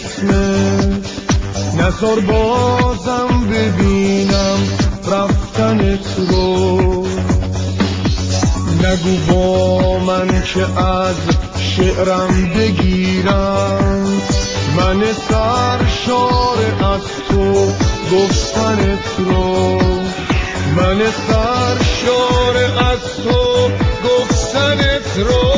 اسمت، نزار بازم ببینم رفتنت رو. نگو با من که از شعرم بگیرم، من سرشار از تو گفتنت رو. من سرشار از تو گفتنت رو.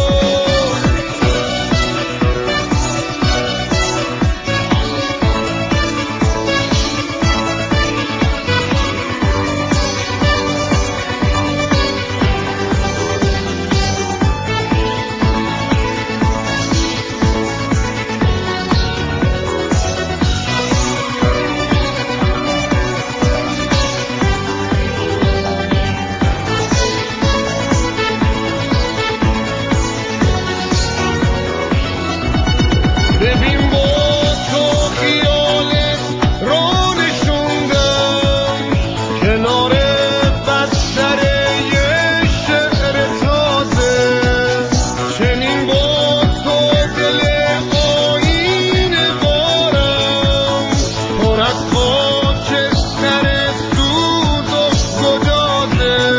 ببین با تو خیالت رو نشوندم، کنار بستر یه شعر تازه. چنین با تو دل آینه بارم، پر از خاکستر سوز و گدازه.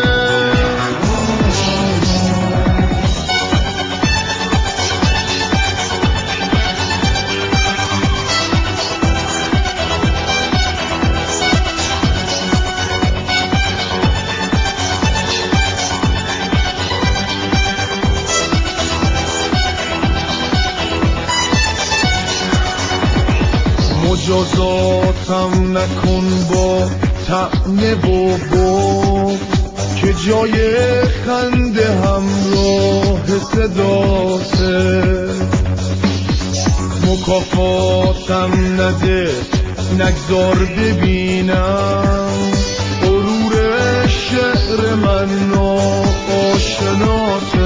مجازاتم نکن با طعنه و بغض، که جای خنده همراه صداته. مکافاتم نده، نگذار ببینم غرور شعر من ناآشناته.